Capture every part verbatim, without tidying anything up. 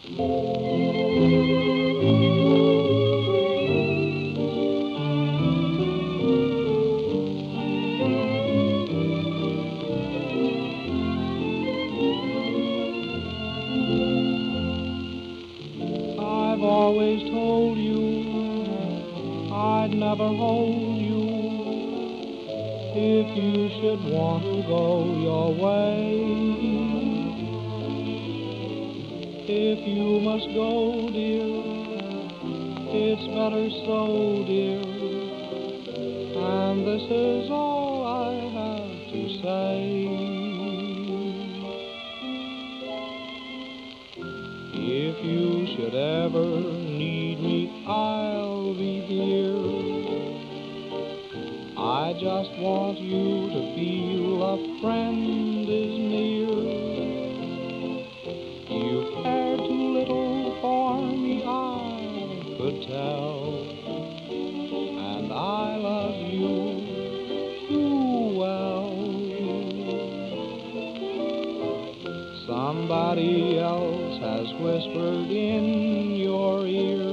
I've always told you I'd never hold you if you should want to go your way. If you must go, dear, it's better so, dear, and this is all I have to say. If you should ever need me, I'll be here. I just want you to feel a friend is near. You cared too little for me, I could tell, and I love you too well. Somebody else has whispered in your ear,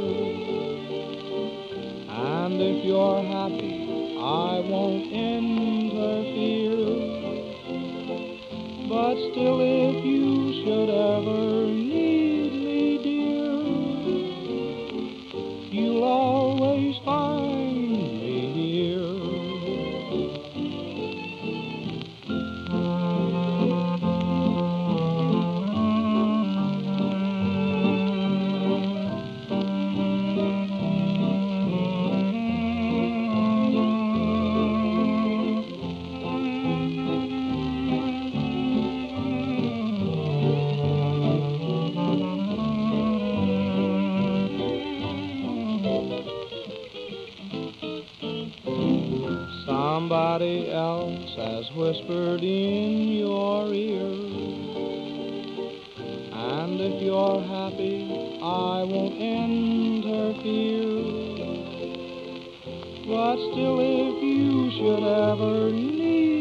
and if you're happy, I won't interfere. But still, if you should ever need me, dear, you'll always find me here. Somebody else has whispered in your ear, and if you're happy, I won't interfere. But still, if you should ever need